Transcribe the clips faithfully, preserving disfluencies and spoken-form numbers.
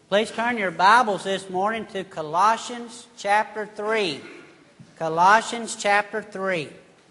Please turn your Bibles this morning to Colossians chapter three. Colossians chapter three.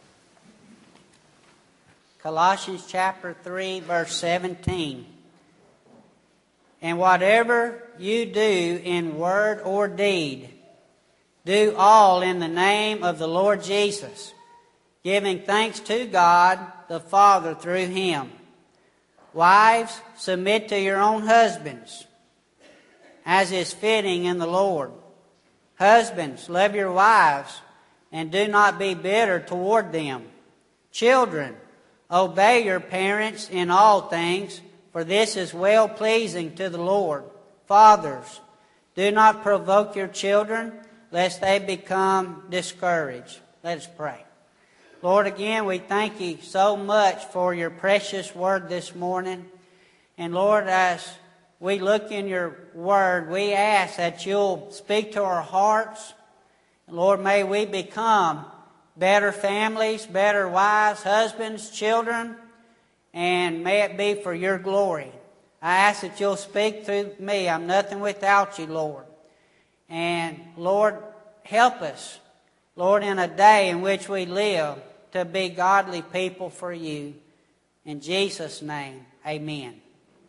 Colossians chapter three, verse seventeen. And whatever you do in word or deed, do all in the name of the Lord Jesus, giving thanks to God the Father through Him. Wives, submit to your own husbands, as is fitting in the Lord. Husbands, love your wives, and do not be bitter toward them. Children, obey your parents in all things, for this is well-pleasing to the Lord. Fathers, do not provoke your children, lest they become discouraged. Let us pray. Lord, again, we thank you so much for your precious word this morning. And Lord, as we look in your word, we ask that you'll speak to our hearts. Lord, may we become better families, better wives, husbands, children, and may it be for your glory. I ask that you'll speak through me. I'm nothing without you, Lord. And Lord, help us, Lord, in a day in which we live to be godly people for you. In Jesus' name, amen.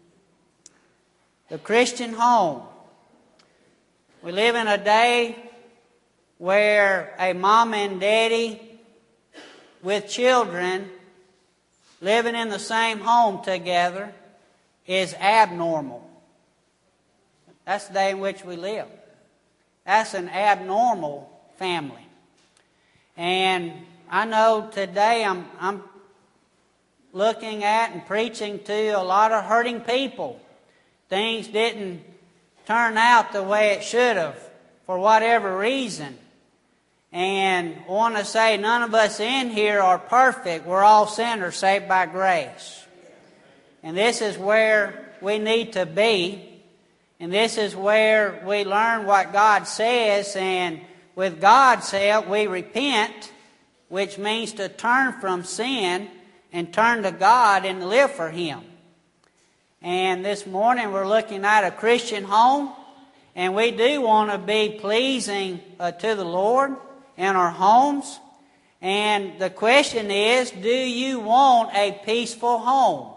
The Christian home. We live in a day where a mom and daddy with children living in the same home together is abnormal. That's the day in which we live. That's an abnormal family. And I know today I'm, I'm looking at and preaching to a lot of hurting people. Things didn't turn out the way it should have for whatever reason. And I want to say none of us in here are perfect. We're all sinners saved by grace. And this is where we need to be. And this is where we learn what God says. And with God's help, we repent, which means to turn from sin and turn to God and live for Him. And this morning we're looking at a Christian home, and we do want to be pleasing uh, to the Lord in our homes. And the question is, do you want a peaceful home?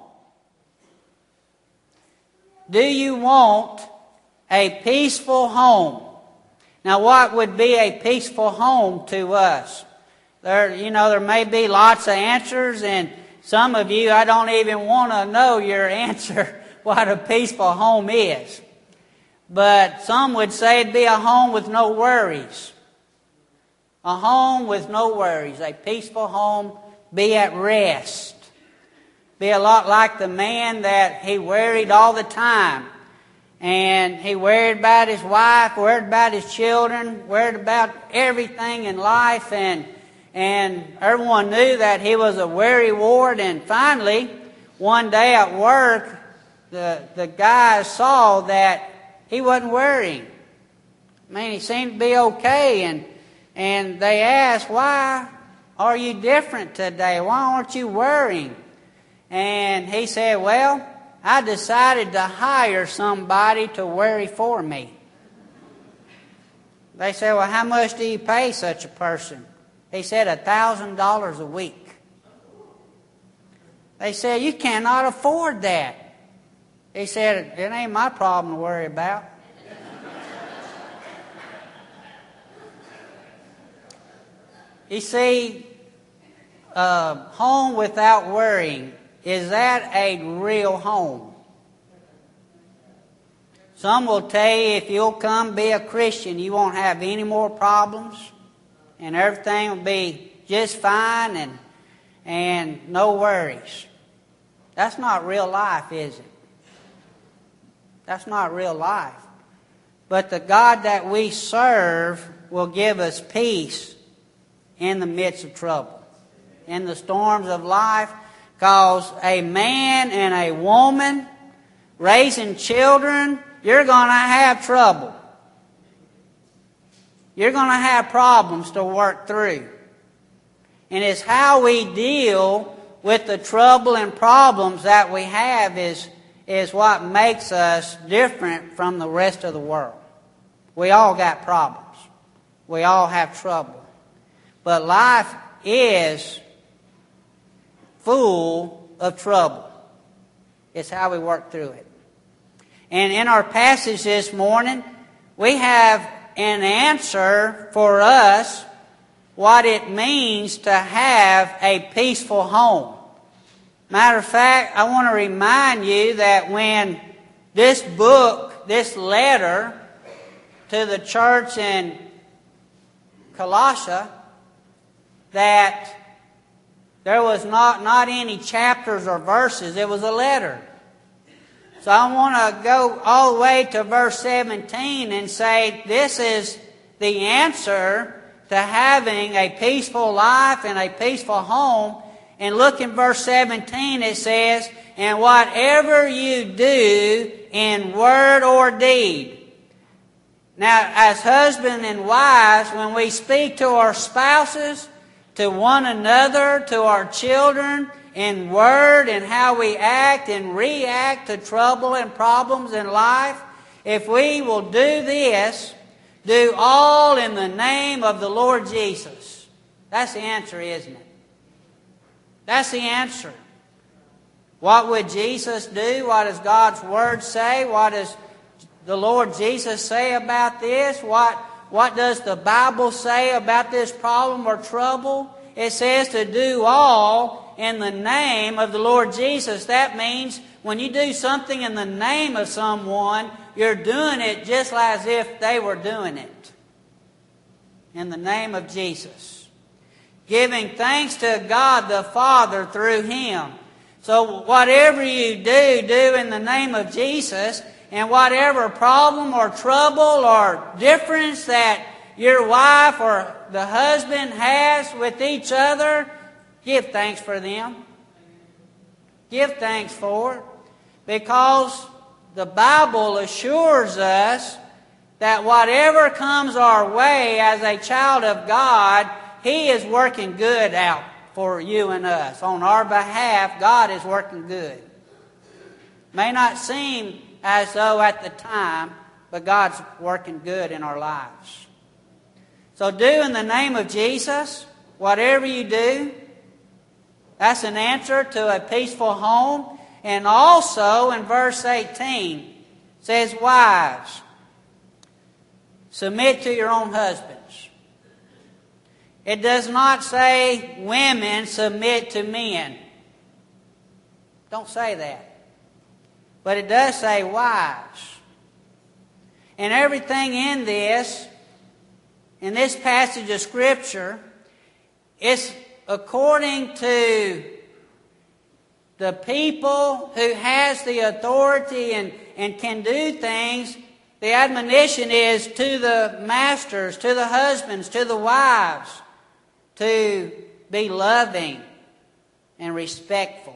Do you want a peaceful home? Now, what would be a peaceful home to us? There, you know, there may be lots of answers, and some of you, I don't even want to know your answer, what a peaceful home is. But some would say it'd be a home with no worries. A home with no worries. A peaceful home, be at rest. Be a lot like the man that he worried all the time. And he worried about his wife, worried about his children, worried about everything in life, and And everyone knew that he was a worrywart. And finally, one day at work, the, the guys saw that he wasn't worrying. I mean, he seemed to be okay. And, and they asked, why are you different today? Why aren't you worrying? And he said, well, I decided to hire somebody to worry for me. They said, well, how much do you pay such a person? He said a thousand dollars a week. They said, you cannot afford that. He said, it ain't my problem to worry about. You see, uh, home without worrying, is that a real home? Some will tell you if you'll come be a Christian, you won't have any more problems. And everything will be just fine and and no worries. That's not real life, is it? That's not real life. But the God that we serve will give us peace in the midst of trouble, in the storms of life, because a man and a woman raising children, you're going to have trouble. You're going to have problems to work through. And it's how we deal with the trouble and problems that we have is, is what makes us different from the rest of the world. We all got problems. We all have trouble. But life is full of trouble. It's how we work through it. And in our passage this morning, we have an answer for us what it means to have a peaceful home. Matter of fact, I want to remind you that when this book, this letter to the church in Colossia, that there was not, not any chapters or verses, it was a letter. So I want to go all the way to verse seventeen and say this is the answer to having a peaceful life and a peaceful home. And look in verse seventeen, it says, "And whatever you do in word or deed." Now, as husbands and wives, when we speak to our spouses, to one another, to our children, in word and how we act and react to trouble and problems in life, if we will do this, do all in the name of the Lord Jesus. That's the answer, isn't it? That's the answer. What would Jesus do? What does God's Word say? What does the Lord Jesus say about this? What, what does the Bible say about this problem or trouble? It says to do all in the name of the Lord Jesus. That means when you do something in the name of someone, you're doing it just as if they were doing it. In the name of Jesus. Giving thanks to God the Father through Him. So whatever you do, do in the name of Jesus. And whatever problem or trouble or difference that your wife or the husband has with each other, give thanks for them. Give thanks for it. Because the Bible assures us that whatever comes our way as a child of God, He is working good out for you and us. On our behalf, God is working good. May not seem as though at the time, but God's working good in our lives. So do in the name of Jesus, whatever you do. That's an answer to a peaceful home. And also in verse eighteen, it says, "Wives, submit to your own husbands." It does not say, "Women, submit to men." Don't say that. But it does say, "Wives." And everything in this, in this passage of Scripture, is according to the people who has the authority and, and can do things. The admonition is to the masters, to the husbands, to the wives, to be loving and respectful.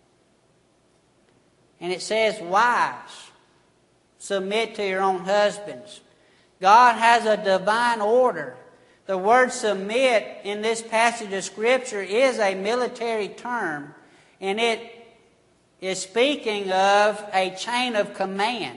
And it says, "Wives, submit to your own husbands." God has a divine order. The word submit in this passage of Scripture is a military term, and it is speaking of a chain of command.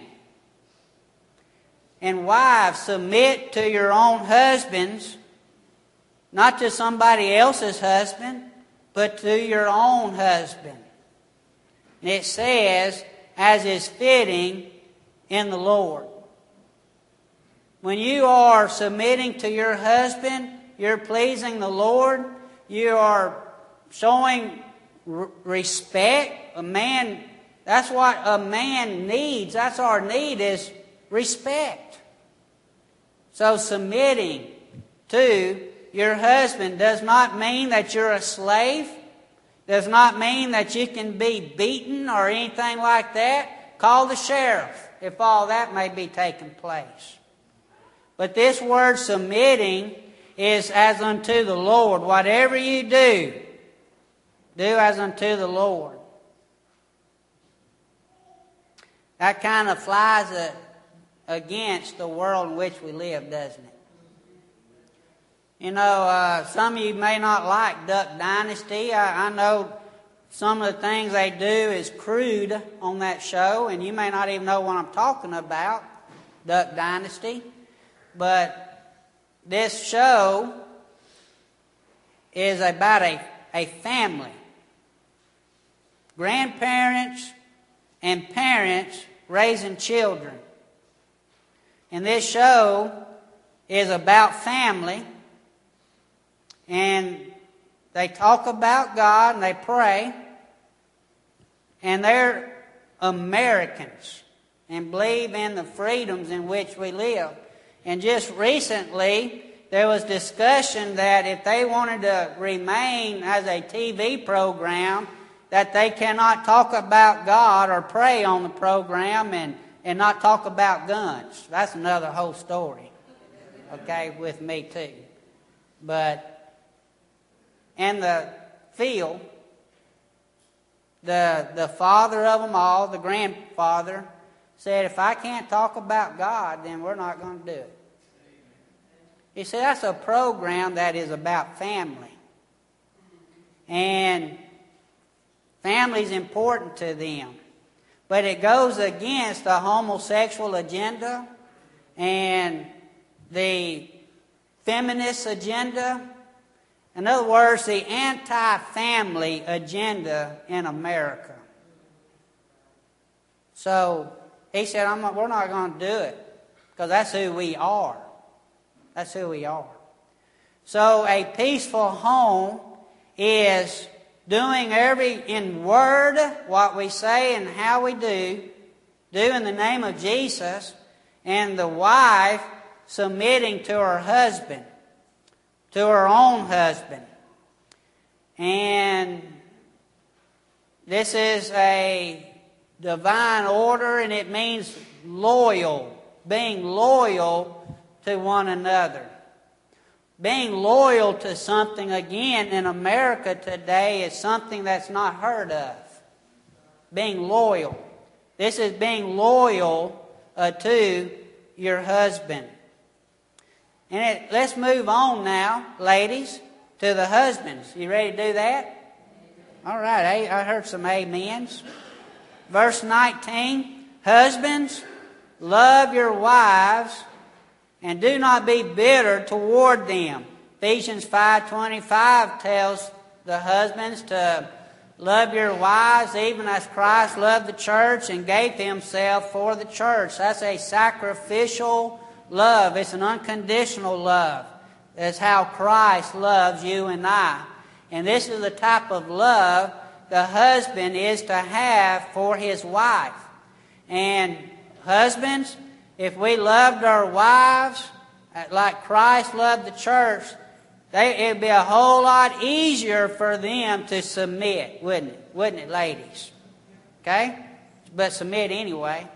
And wives, submit to your own husbands, not to somebody else's husband, but to your own husband. And it says, as is fitting in the Lord. When you are submitting to your husband, you're pleasing the Lord. You are showing r- respect. A man, that's what a man needs. That's our need, is respect. So submitting to your husband does not mean that you're a slave. Does not mean that you can be beaten or anything like that. Call the sheriff if all that may be taking place. But this word submitting is as unto the Lord. Whatever you do, do as unto the Lord. That kind of flies a, against the world in which we live, doesn't it? You know, uh, some of you may not like Duck Dynasty. I, I know some of the things they do is crude on that show, and you may not even know what I'm talking about, Duck Dynasty. But this show is about a, a family. Grandparents and parents raising children. And this show is about family. And they talk about God and they pray. And they're Americans and believe in the freedoms in which we live. And just recently, there was discussion that if they wanted to remain as a T V program, that they cannot talk about God or pray on the program and, and not talk about guns. That's another whole story, okay, with me too. But in the field, the, the father of them all, the grandfather, said, if I can't talk about God, then we're not going to do it. You see, that's a program that is about family. And family's important to them. But it goes against the homosexual agenda and the feminist agenda. In other words, the anti-family agenda in America. So he said, I'm not, we're not going to do it because that's who we are. That's who we are. So a peaceful home is doing every, in word, what we say and how we do, do in the name of Jesus, and the wife submitting to her husband, to her own husband. And this is a divine order, and it means loyal, being loyal to one another. Being loyal to something, again, in America today is something that's not heard of. Being loyal. This is being loyal uh, to your husband. And it, let's move on now, ladies, to the husbands. You ready to do that? All right, I, I heard some amens. Verse nineteen, husbands, love your wives, and do not be bitter toward them. Ephesians five twenty-five tells the husbands to love your wives even as Christ loved the church and gave himself for the church. That's a sacrificial love. It's an unconditional love. That's how Christ loves you and I. And this is the type of love the husband is to have for his wife. And husbands, if we loved our wives like Christ loved the church, they, it'd be a whole lot easier for them to submit, wouldn't it? Wouldn't it, ladies? Okay? But submit anyway.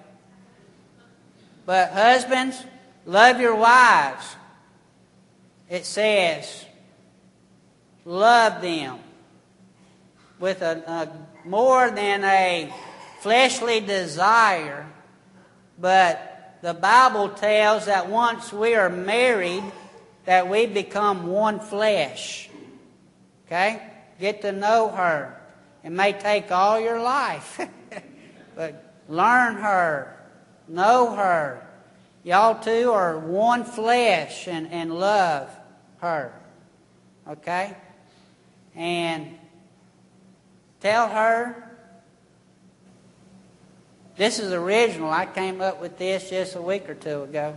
But husbands, love your wives. It says, love them with a, a more than a fleshly desire, but the Bible tells that once we are married, that we become one flesh. Okay? Get to know her. It may take all your life, but learn her, know her. Y'all two are one flesh and, and love her. Okay? And tell her, this is original. I came up with this just a week or two ago.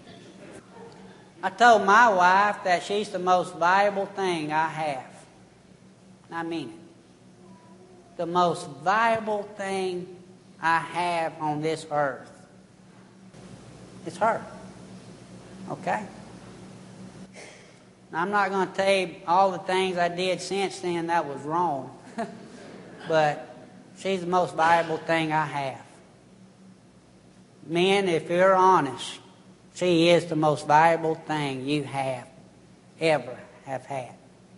I told my wife that she's the most valuable thing I have. I mean it. The most valuable thing I have on this earth. It's her. Okay? Now, I'm not going to tell you all the things I did since then that was wrong. But she's the most valuable thing I have. Men, if you're honest, she is the most valuable thing you have ever have had.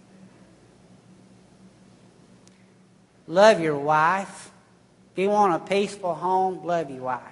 Love your wife. If you want a peaceful home, love your wife.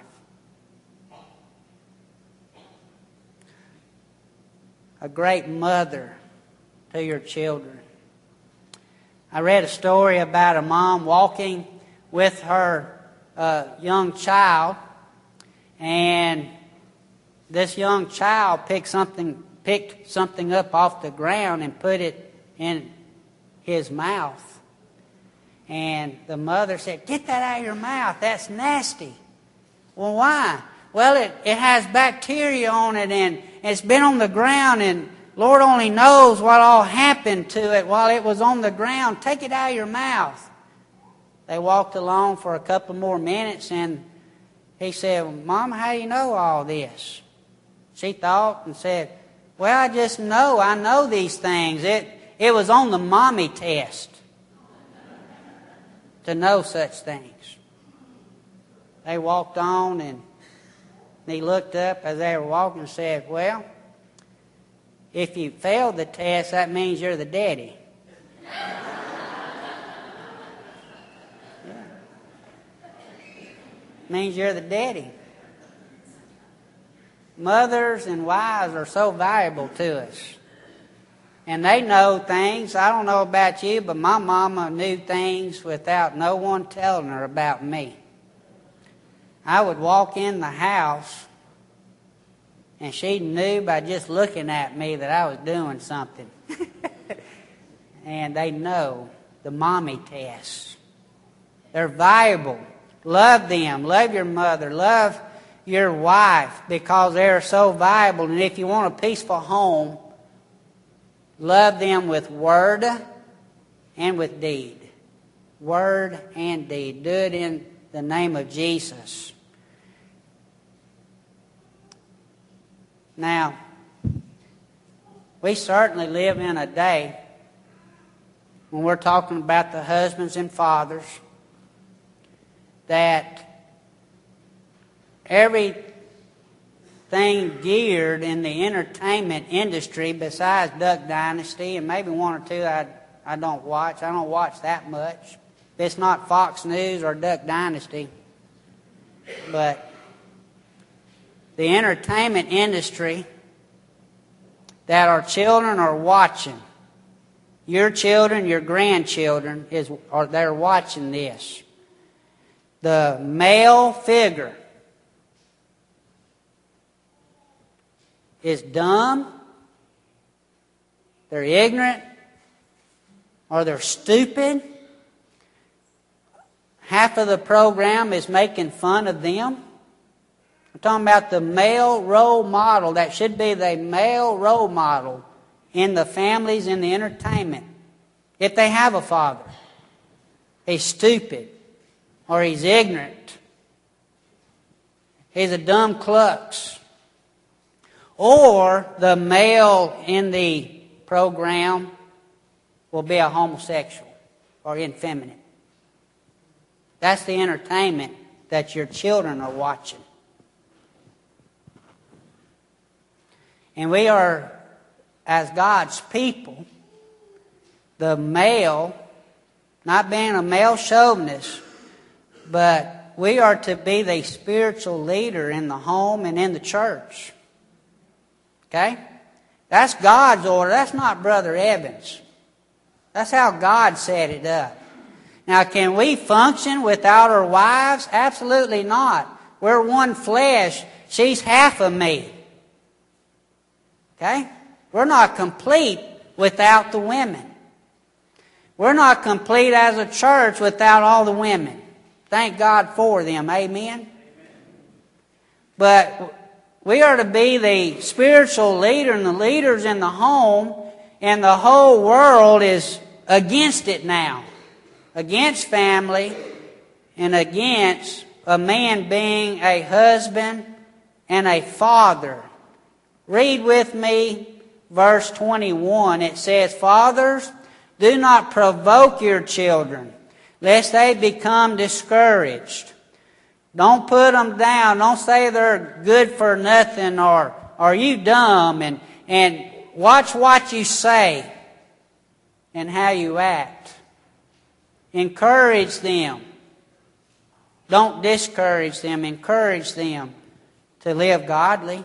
A great mother to your children. I read a story about a mom walking with her uh, young child, and this young child picked something picked something up off the ground and put it in his mouth. And the mother said, "Get that out of your mouth. That's nasty." Well, why? Well, it, it has bacteria on it, and it's been on the ground, and Lord only knows what all happened to it while it was on the ground. Take it out of your mouth. They walked along for a couple more minutes, and he said, "Well, Mom, how do you know all this?" She thought and said, "Well, I just know. I know these things. It, it was on the mommy test to know such things." They walked on, and he looked up as they were walking and said, "Well, if you failed the test, that means you're the daddy." Yeah. Means you're the daddy. Mothers and wives are so valuable to us. And they know things. I don't know about you, but my mama knew things without no one telling her about me. I would walk in the house, and she knew by just looking at me that I was doing something. And they know the mommy tests. They're valuable. Love them. Love your mother. Love your wife, because they're so valuable. And if you want a peaceful home, love them with word and with deed. Word and deed. Do it in the name of Jesus. Now, we certainly live in a day when we're talking about the husbands and fathers that everything geared in the entertainment industry besides Duck Dynasty, and maybe one or two I, I don't watch. I don't watch that much. It's not Fox News or Duck Dynasty. But the entertainment industry that our children are watching, your children, your grandchildren, is or they're watching this. The male figure is dumb, they're ignorant, or they're stupid. Half of the program is making fun of them. I'm talking about the male role model. That should be the male role model in the families, in the entertainment. If they have a father, he's stupid, or he's ignorant, he's a dumb klutz. Or the male in the program will be a homosexual or effeminate. That's the entertainment that your children are watching. And we are, as God's people, the male, not being a male chauvinist, but we are to be the spiritual leader in the home and in the church. Okay? That's God's order. That's not Brother Evans. That's how God set it up. Now, can we function without our wives? Absolutely not. We're one flesh. She's half of me. Okay? We're not complete without the women. We're not complete as a church without all the women. Thank God for them. Amen? Amen. But we are to be the spiritual leader and the leaders in the home, and the whole world is against it now. Against family and against a man being a husband and a father. Read with me verse twenty-one. It says, "Fathers, do not provoke your children, lest they become discouraged." Don't put them down. Don't say they're good for nothing or are you dumb. And, and watch what you say and how you act. Encourage them. Don't discourage them. Encourage them to live godly.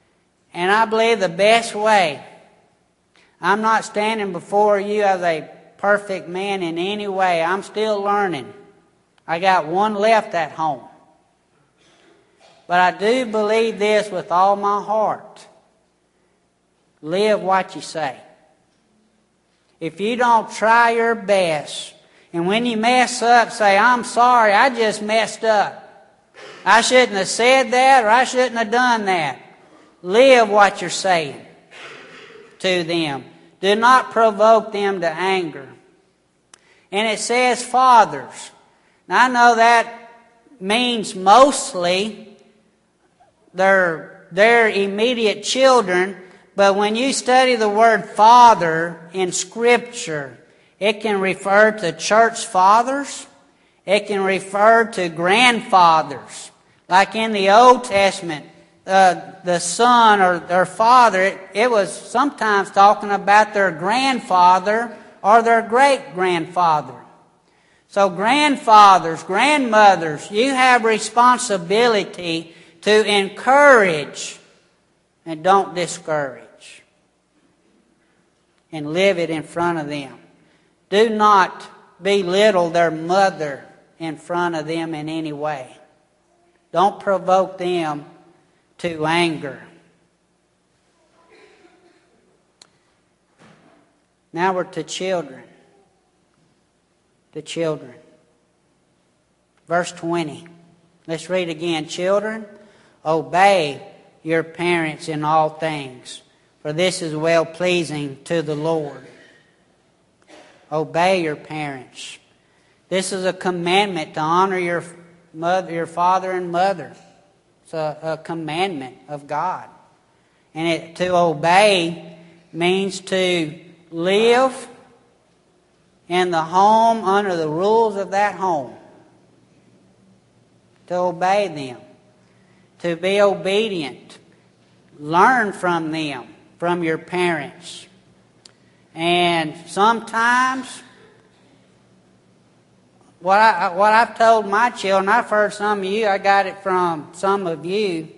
And I believe the best way, I'm not standing before you as a perfect man in any way. I'm still learning. I got one left at home. But I do believe this with all my heart. Live what you say. If you don't try your best, and when you mess up, say, I'm sorry, I just messed up. I shouldn't have said that, or I shouldn't have done that. Live what you're saying to them. Do not provoke them to anger. And it says fathers. Now I know that means mostly their, their immediate children, but when you study the word father in Scripture, it can refer to church fathers. It can refer to grandfathers. Like in the Old Testament, uh, the son or their father, it, it was sometimes talking about their grandfather or their great-grandfather. So grandfathers, grandmothers, you have responsibility to encourage and don't discourage. And live it in front of them. Do not belittle their mother in front of them in any way. Don't provoke them to anger. Now we're to children. The children. Verse twenty. Let's read again. Children, obey your parents in all things, for this is well-pleasing to the Lord. Obey your parents. This is a commandment to honor your mother, your father and mother. It's a, a commandment of God. And it, to obey means to live in the home under the rules of that home. To obey them. To be obedient. Learn from them, from your parents. And sometimes, what, I, what I've told my children, I've heard some of you, I got it from some of you.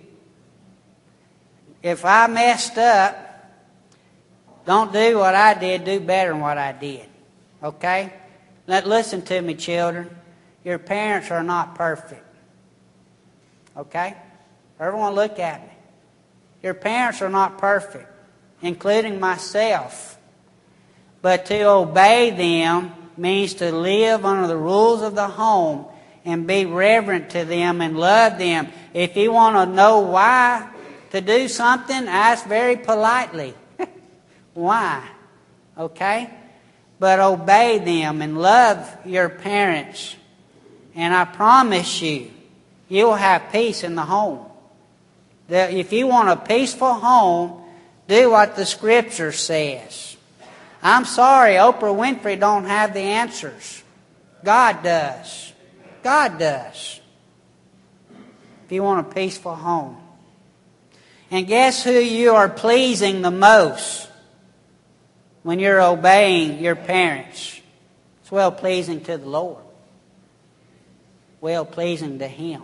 If I messed up, don't do what I did, do better than what I did. Okay? Let, listen to me, children. Your parents are not perfect. Okay? Everyone look at me. Your parents are not perfect, including myself. But to obey them means to live under the rules of the home and be reverent to them and love them. If you want to know why to do something, ask very politely. Why? Okay? But obey them and love your parents. And I promise you, you will have peace in the home. If you want a peaceful home, do what the Scripture says. I'm sorry, Oprah Winfrey don't have the answers. God does. God does. If you want a peaceful home. And guess who you are pleasing the most when you're obeying your parents? It's well pleasing to the Lord. Well pleasing to Him.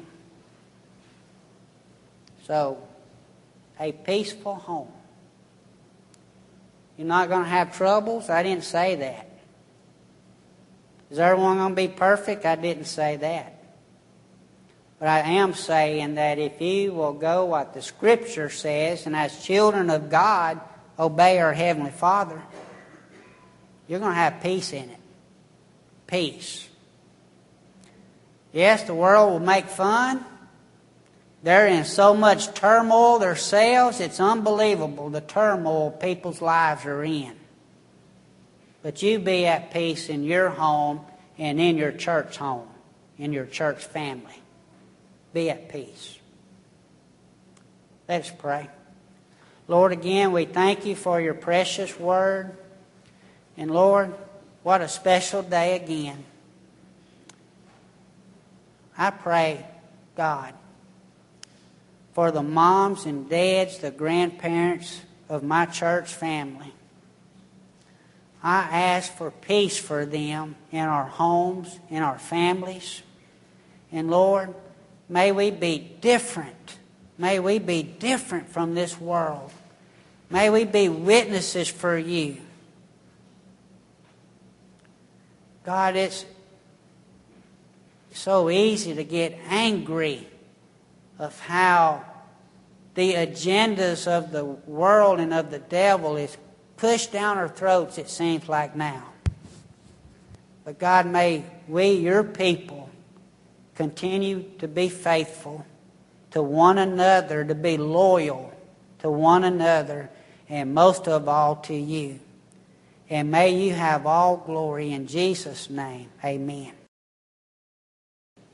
So, a peaceful home. You're not going to have troubles? I didn't say that. Is everyone going to be perfect? I didn't say that. But I am saying that if you will go what the Scripture says, and as children of God, obey our Heavenly Father, you're going to have peace in it. Peace. Yes, the world will make fun. They're in so much turmoil themselves, it's unbelievable the turmoil people's lives are in. But you be at peace in your home and in your church home, in your church family. Be at peace. Let's pray. Lord, again, we thank you for your precious word. And Lord, what a special day again. I pray, God, for the moms and dads, the grandparents of my church family. I ask for peace for them in our homes, in our families. And Lord, may we be different. May we be different from this world. May we be witnesses for you. God, it's so easy to get angry of how the agendas of the world and of the devil is pushed down our throats, it seems like now. But God, may we, your people, continue to be faithful to one another, to be loyal to one another, and most of all to you. And may you have all glory in Jesus' name. Amen.